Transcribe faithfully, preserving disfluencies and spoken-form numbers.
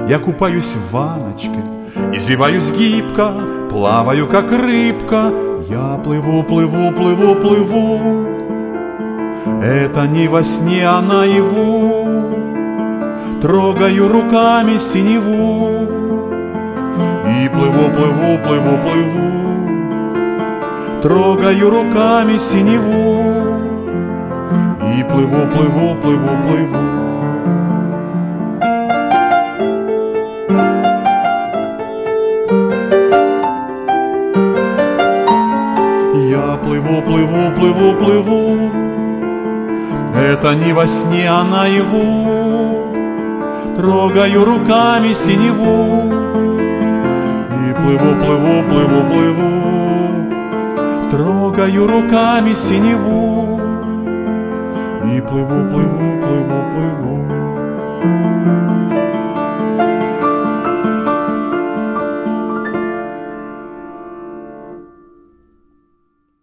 я купаюсь в ванночке, извиваюсь гибко, плаваю, как рыбка. Я плыву, плыву, плыву, плыву. Это не во сне, а наяву. Трогаю руками синеву и плыву, плыву, плыву, плыву. Трогаю руками синеву и плыву, плыву, плыву, плыву. Я плыву, плыву, плыву, плыву. Это не во сне, а наяву. Трогаю руками синеву и плыву, плыву, плыву, плыву. Трогаю руками синеву и плыву, плыву, плыву, плыву.